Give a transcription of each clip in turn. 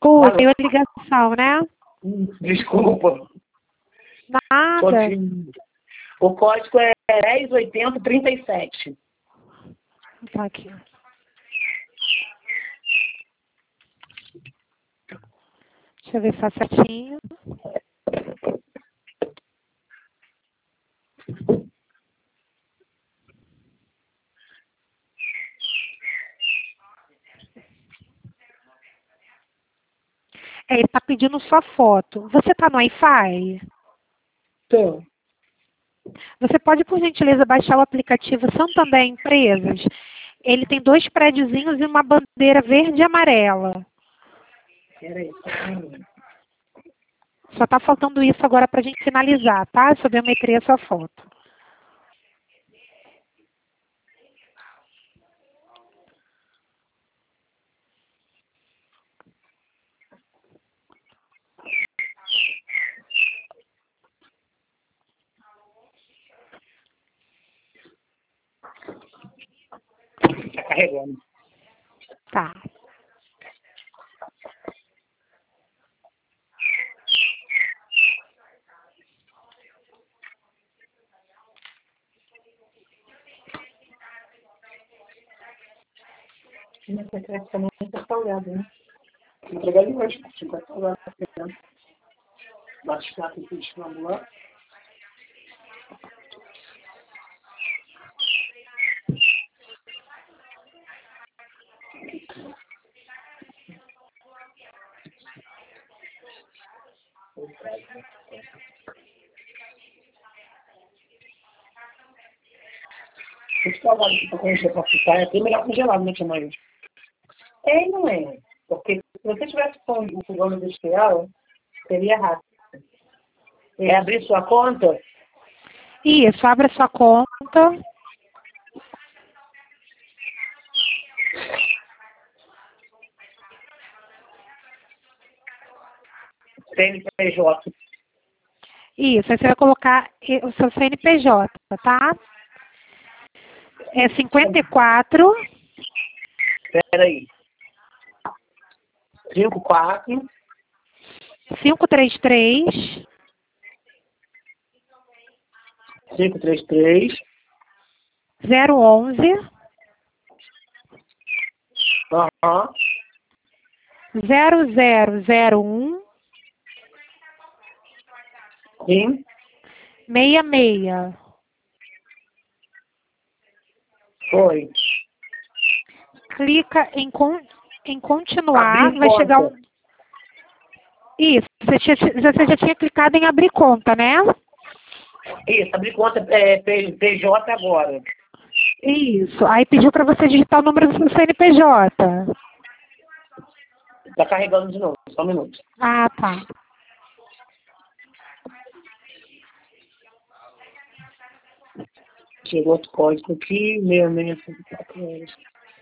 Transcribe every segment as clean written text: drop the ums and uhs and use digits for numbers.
Desculpa, eu a ligação, né? Desculpa. Nada. O código é 108037. Tá aqui. Deixa eu ver se tá certinho. Ele está pedindo sua foto. Você está no Wi-Fi? Tô. Você pode, por gentileza, baixar o aplicativo Santander Empresas? Ele tem 2 prédiozinhos e uma bandeira verde e amarela. Peraí. Só está faltando isso agora para a gente finalizar, tá? Só biometria sua foto. Tá carregando. Tá. Minha secretária também tá salgada, né? Entregar ele hoje, porque vai salgado, tá pegando. Bate os pratos aqui de lá. Esse salgado que eu conhecer pra fritar é até melhor congelado, né, tia Maria? É e não é. Porque se você tivesse com o fogão industrial, seria rápido. É abrir sua conta? Isso, abra sua conta. CNPJ. Isso, aí você vai colocar o seu CNPJ, tá? É 54 Peraí. 54 533 533 011 aham 0001 sim 66. foi Clica em continuar, abrir vai chegar conta. um... Isso, você já tinha clicado em abrir conta, né? Isso, abrir conta é PJ agora. Isso, aí pediu para você digitar o número do seu CNPJ. Tá carregando de novo, só um minuto. Ah, tá. Chegou outro código aqui, 6654.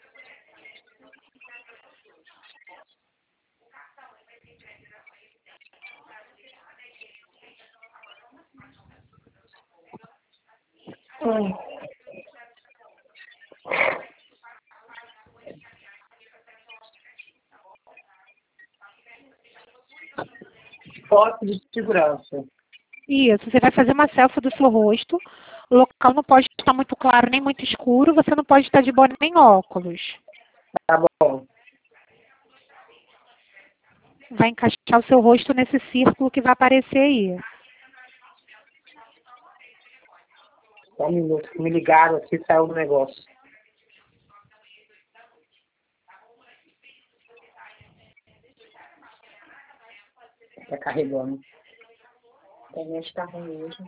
Foto de segurança. Isso, você vai fazer uma selfie do seu rosto. O local não pode estar muito claro nem muito escuro. Você não pode estar de boné nem óculos. Tá bom. Vai encaixar o seu rosto nesse círculo que vai aparecer aí. Só um minuto. Me ligaram aqui, saiu do negócio. Tá carregando. A internet tá ruim hoje.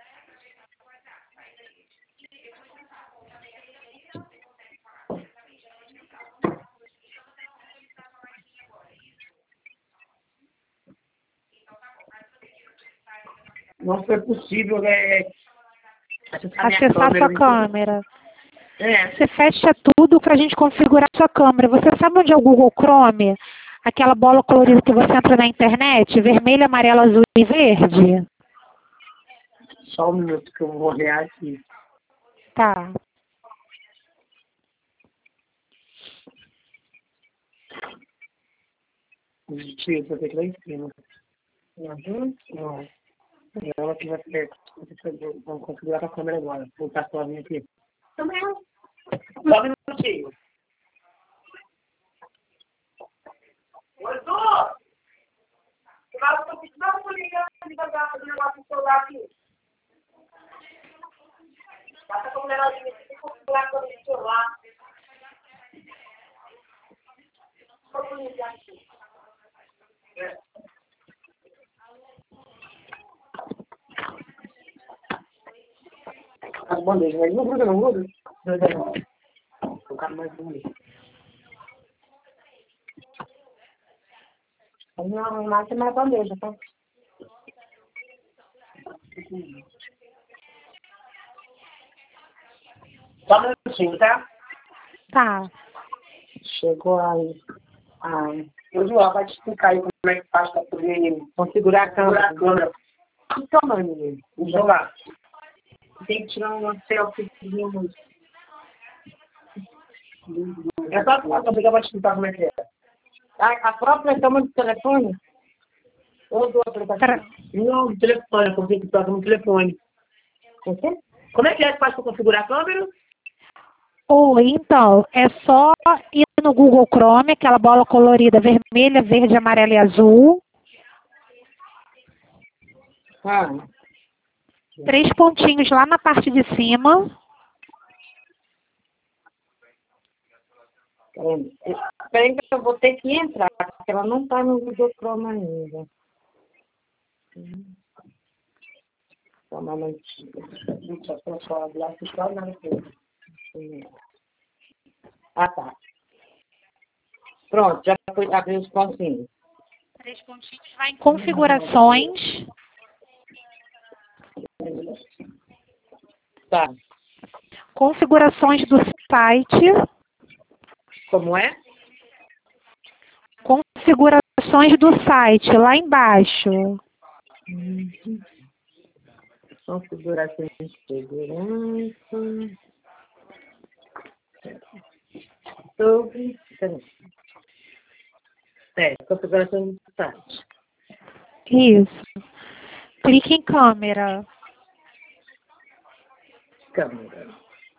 Não foi possível Acessar sua câmera. É. Você fecha tudo para a gente configurar sua câmera. Você sabe onde é o Google Chrome? Aquela bola colorida que você entra na internet? Vermelho, amarelo, azul e verde? Só um minuto que eu vou olhar aqui. Tá. Os tios, eu tenho que ir lá em cima. Uhum. Não. E ela que vai ter. Vamos configurar com a câmera agora. Vou botar a sozinha aqui. Também. Só um minutinho. Oi, Dô! Mas eu precisava ligar devagar para o negócio do celular aqui. Passa com o negocinho aqui, tem que configurar com o celular. Vou ligar aqui. As bandejas, mas não gruda, não gruda? Não. O cara mais bonito. Não, mas tem mais bandeja, tá? Só um minutinho, tá? Tá. Chegou aí. O João vai te explicar aí como é que faz para poder configurar a câmera. Que tamanho dele? O celular. Tem que tirar uma selfie. É só que eu vou te explicar como é que é. A própria câmera do telefone? Ou do aplicativo? Não, do telefone, como tem que tocar no telefone. Como é que faz para configurar a câmera? Ou então, é só ir no Google Chrome, aquela bola colorida vermelha, verde, amarela e azul. Ah. 3 pontinhos lá na parte de cima. Peraí que eu vou ter que entrar, porque ela não está no Google Chrome ainda. Só uma momentinho. Deixa eu só abrir só na Ah, tá. Pronto, já foi abrir os pontinhos. 3 pontinhos, vai em configurações. Tá. Configurações do site. Como é? Configurações do site, lá embaixo. Configurações de segurança. Sobre. Configurações do site. Isso. Clique em câmera. Câmera.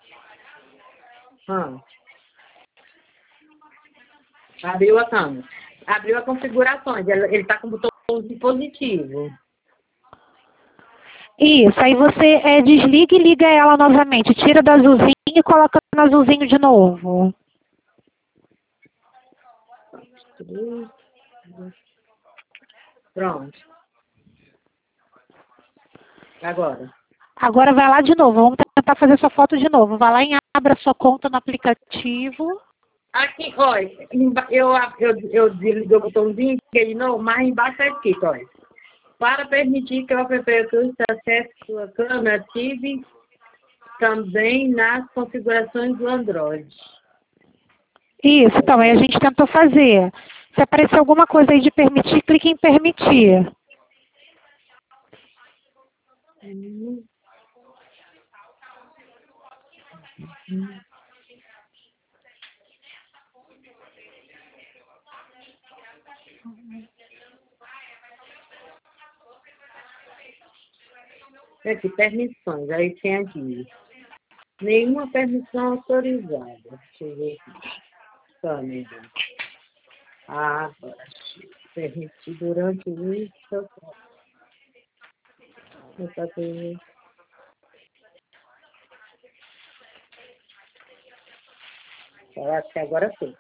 Abriu a câmera. Abriu a configurações. Ele está com o botão de positivo. Isso, aí você desliga e liga ela novamente. Tira do azulzinho e coloca no azulzinho de novo. Pronto. Agora. Agora vai lá de novo. Vamos tentar fazer sua foto de novo. Vai lá e abra sua conta no aplicativo. Aqui, olha, eu desliguei o botãozinho, liguei de novo, mas embaixo é escrito, olha. Para permitir que o app acesse sua câmera, ative também nas configurações do Android. Isso, então, aí a gente tentou fazer. Se aparecer alguma coisa aí de permitir, clique em permitir. Aqui, permissões, aí tem aqui. Nenhuma permissão autorizada. Deixa eu ver aqui. Câmera. Agora. Permitir durante o uso. Eu acho que agora sim.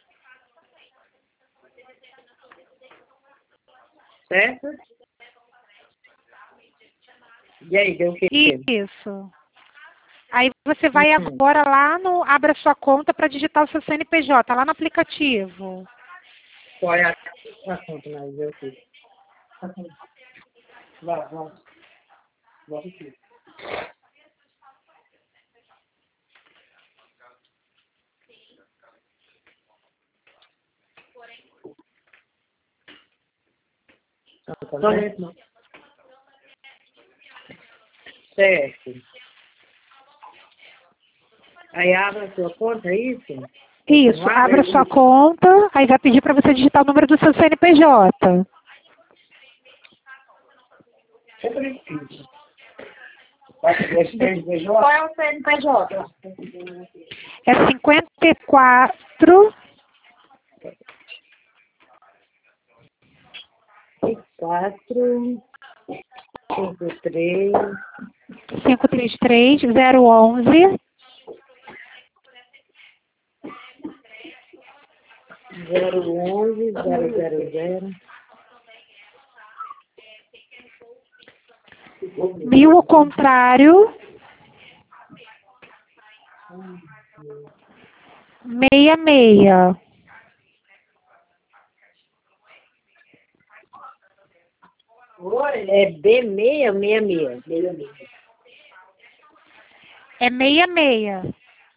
Certo? E aí, deu o quê? Isso. Aí você vai agora lá no... Abra sua conta para digitar o seu CNPJ, lá no aplicativo. Qual é a conta, mas deu o quê? Vai, vamos. Vamos aqui. Certo. Aí abre a sua conta, é isso? Isso, abra sua conta, aí vai pedir para você digitar o número do seu CNPJ. Sempre fiz. Qual é o CNPJ? É 54 4, 5, 3, 533 011 011 000. 1000 ao contrário 66. É B666. É 66.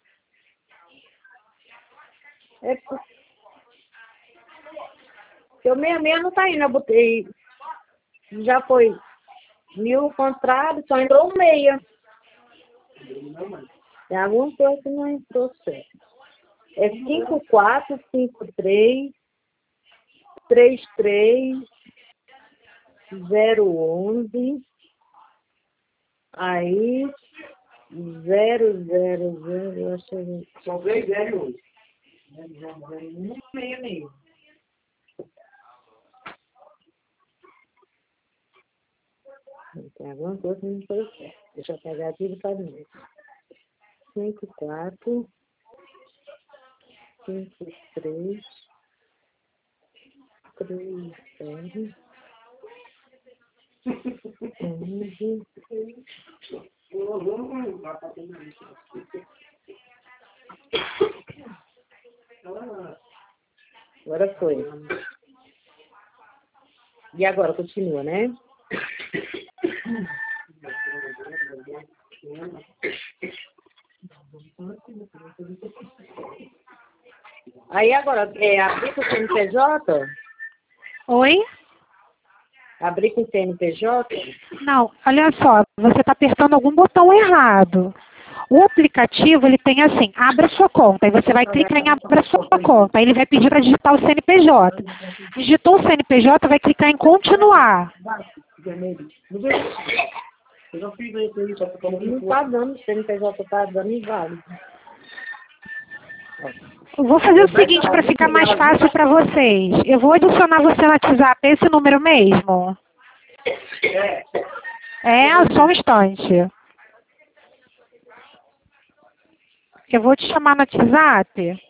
É porque o 66 não tá indo, eu botei. Já foi 1000 ao contrário, só entrou um meia. Tem alguma coisa que não entrou certo. É 5453 33 011. Aí 000, eu acho que São 3 0 1 66. tem alguma coisa que não foi certo. Deixa eu pegar aqui e fazer isso. 54 53 30 11. Agora foi. E agora continua, né? Aí agora, abrir com o CNPJ? Oi? Abrir com o CNPJ? Não, olha só, você está apertando algum botão errado. O aplicativo, ele tem assim, abra sua conta, aí você vai clicar em abra sua conta, aí ele vai pedir para digitar o CNPJ. Digitou o CNPJ, vai clicar em continuar. Eu já fiz isso, só que como Não está dando, o CNPJ está dando inválido. Eu vou fazer o seguinte para ficar mais fácil para vocês. Eu vou adicionar você no WhatsApp, esse número mesmo. Só um instante. Eu vou te chamar no WhatsApp.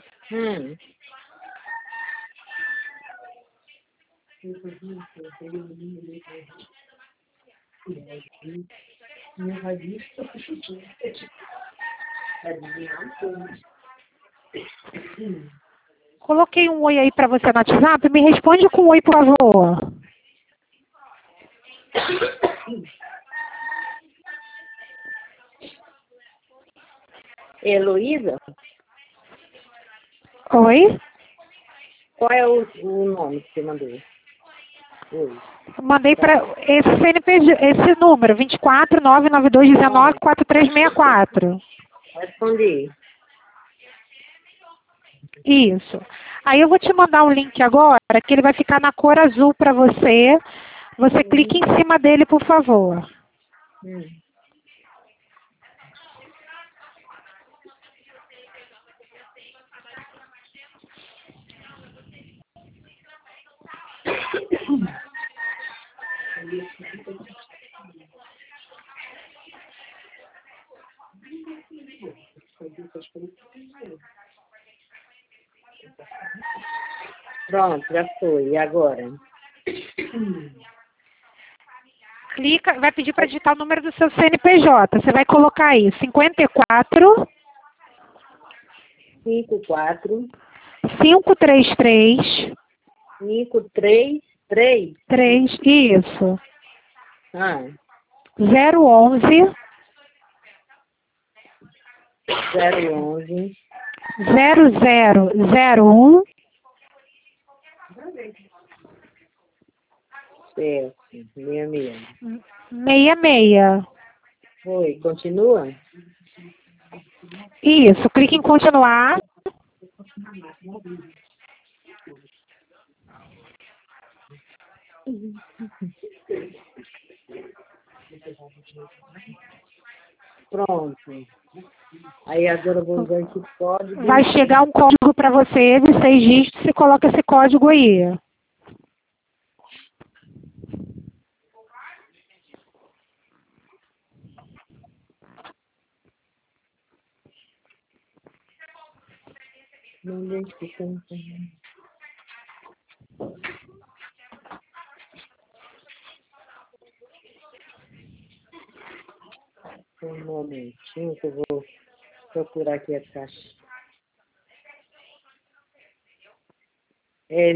Coloquei um oi aí para você no WhatsApp. Me responde com um oi, por favor. Heloísa? Oi? Qual é o nome que você mandou? Oi. Mandei para esse CNPJ, esse número, 24 992 19 4364. Respondi. Isso. Aí eu vou te mandar um link agora, que ele vai ficar na cor azul para você. Você clica em cima dele, por favor. Pronto, já foi. E agora? Clica, vai pedir para digitar o número do seu CNPJ. Você vai colocar aí 54 54 533 533 3, isso. 011 011 0001 certo, 66. 66. Oi, continua? Isso, clique em continuar. Pronto. Aí agora eu vou usar esse código. Vai chegar um código para você de 6 dígitos, você coloca esse código aí. Não identificando. Um momentinho que eu vou procurar aqui a caixa. É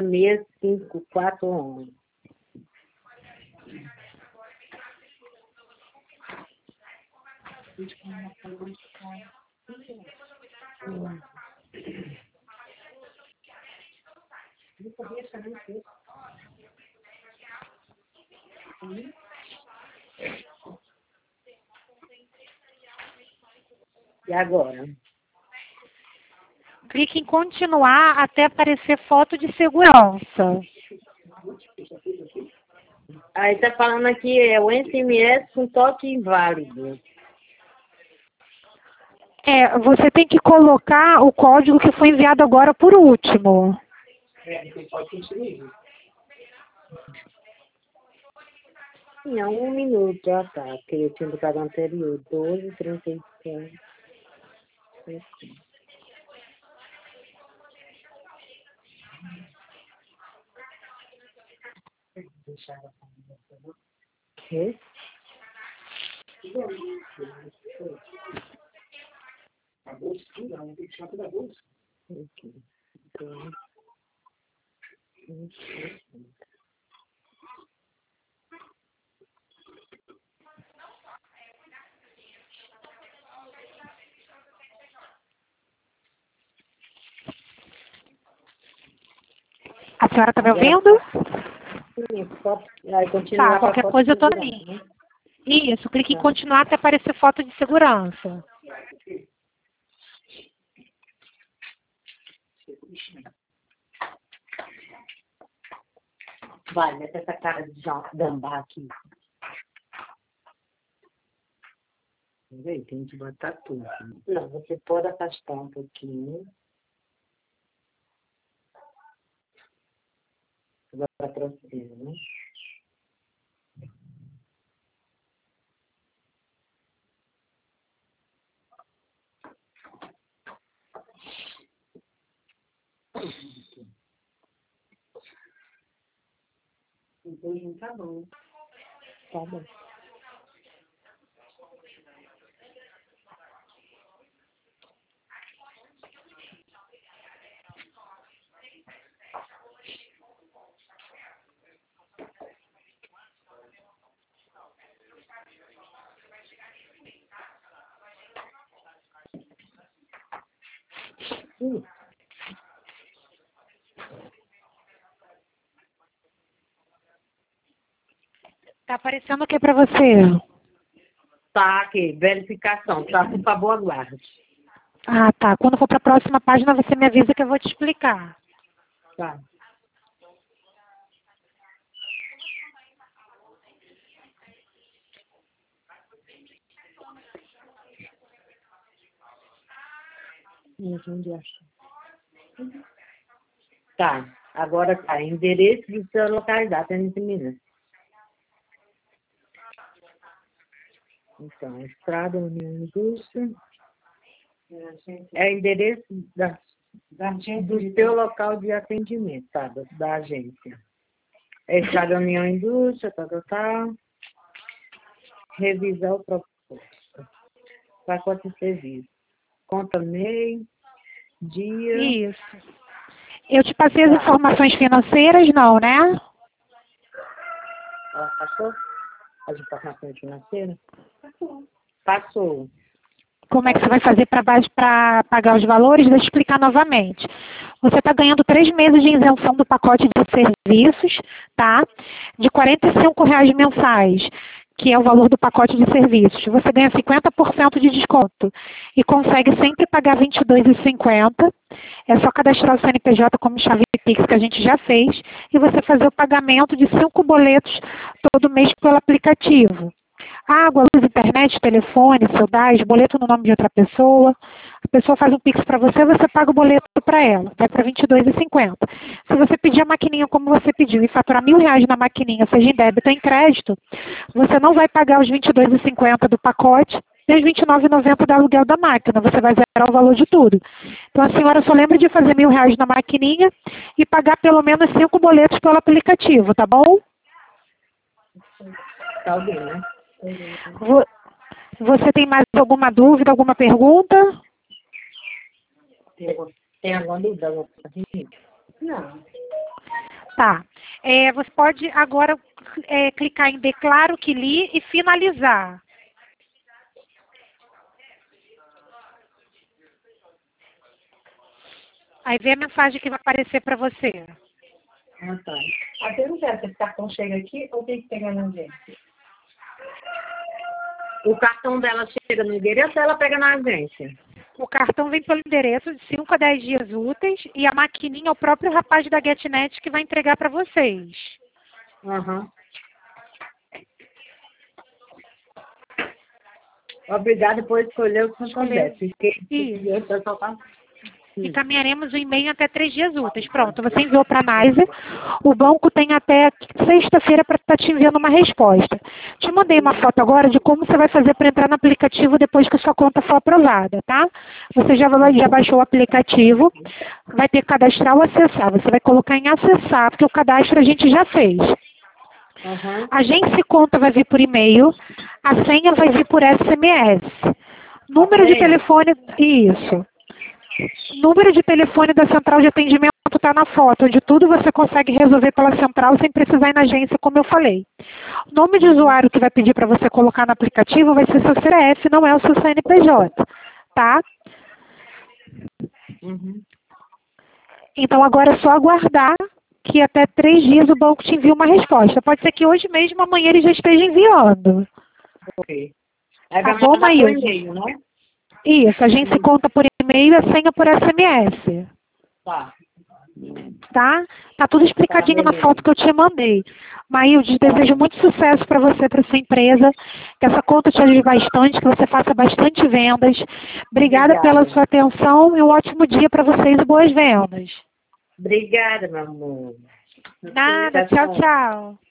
66541. E agora? Clique em continuar até aparecer foto de segurança. Aí tá falando aqui, é o SMS com toque inválido. Você tem que colocar o código que foi enviado agora por último. Não, 1 minuto, tá. Porque eu tinha botado anterior, 12h37. Que? A bolsa, tudo, não tem que chamar toda a bolsa. Aqui. Então, A senhora está me ouvindo? aí continua Tá, qualquer coisa eu tô aí. né? Isso, clique em continuar até aparecer foto de segurança. Vai, mete essa cara de gambá aqui. Tem que botar tudo. Não, você pode afastar um pouquinho. Agora pra cima, né? Então, tá bom. Tá bom. Tá aparecendo o que para você? Tá aqui, verificação. Tá, por favor, aguarde. Ah, tá. Quando for para a próxima página, você me avisa que eu vou te explicar. Tá. Onde acha? Tá, agora tá. Endereço de sua localidade, Minas. Então, Estrada União Indústria. É endereço do seu local de atendimento, tá? Da agência. É Estrada União Indústria, tá. Revisar o proposto. Pacote de serviço. Conta MEI, dia. Isso. Eu te passei as informações financeiras, não, né? Passou? As informações financeiras? Passou. Como é que você vai fazer para pagar os valores? Deixa eu explicar novamente. Você está ganhando 3 meses de isenção do pacote de serviços, tá? De R$ 45,00 mensais, que é o valor do pacote de serviços. Você ganha 50% de desconto e consegue sempre pagar R$ 22,50. É só cadastrar o CNPJ como chave Pix, que a gente já fez, e você fazer o pagamento de 5 boletos todo mês pelo aplicativo. Água, luz, internet, telefone, seu DAS, boleto no nome de outra pessoa. A pessoa faz um Pix para você, você paga o boleto para ela. Vai para R$ 22,50. Se você pedir a maquininha como você pediu e faturar R$ 1.000 na maquininha, seja em débito ou em crédito, você não vai pagar os R$ 22,50 do pacote e os R$ 29,90 do aluguel da máquina. Você vai zerar o valor de tudo. Então a senhora só lembra de fazer R$ 1.000 na maquininha e pagar pelo menos 5 boletos pelo aplicativo, tá bom? Tá bem, né? Você tem mais alguma dúvida, alguma pergunta? Tem alguma dúvida? Não. Tá. Você pode agora clicar em declaro que li e finalizar. Aí vem a mensagem que vai aparecer para você. Ah, tá. A pergunta é, esse cartão chega aqui ou tem que pegar na agência? O cartão dela chega no endereço, ela pega na agência. O cartão vem pelo endereço de 5 a 10 dias úteis e a maquininha é o próprio rapaz da GetNet que vai entregar para vocês. Uhum. Obrigada por escolher o que você acontece. Encaminharemos o e-mail até 3 dias úteis. Pronto, você enviou para a NYSE. O banco tem até sexta-feira para estar te enviando uma resposta. Te mandei uma foto agora de como você vai fazer para entrar no aplicativo depois que a sua conta for aprovada, tá? Você já baixou o aplicativo, vai ter que cadastrar ou acessar. Você vai colocar em acessar, porque o cadastro a gente já fez. Uhum. A agência conta vai vir por e-mail, a senha vai vir por SMS. Número de telefone, isso. Número de telefone da central de atendimento está na foto, onde tudo você consegue resolver pela central sem precisar ir na agência, como eu falei. O nome de usuário que vai pedir para você colocar no aplicativo vai ser seu CPF, não é o seu CNPJ, tá? Uhum. Então agora é só aguardar que até 3 dias o banco te envie uma resposta. Pode ser que hoje mesmo, amanhã ele já esteja enviando. Ok. Tá bom, Maílson? E-mail, né? Isso, a gente se conta por e-mail e a senha por SMS. Tá. Tá? Tá tudo explicadinho na foto que eu te mandei. Maílson, desejo muito sucesso para você, para sua empresa, que essa conta te ajude bastante, que você faça bastante vendas. Obrigada pela sua atenção e um ótimo dia para vocês e boas vendas. Obrigada, meu amor. Nada, tchau, tchau.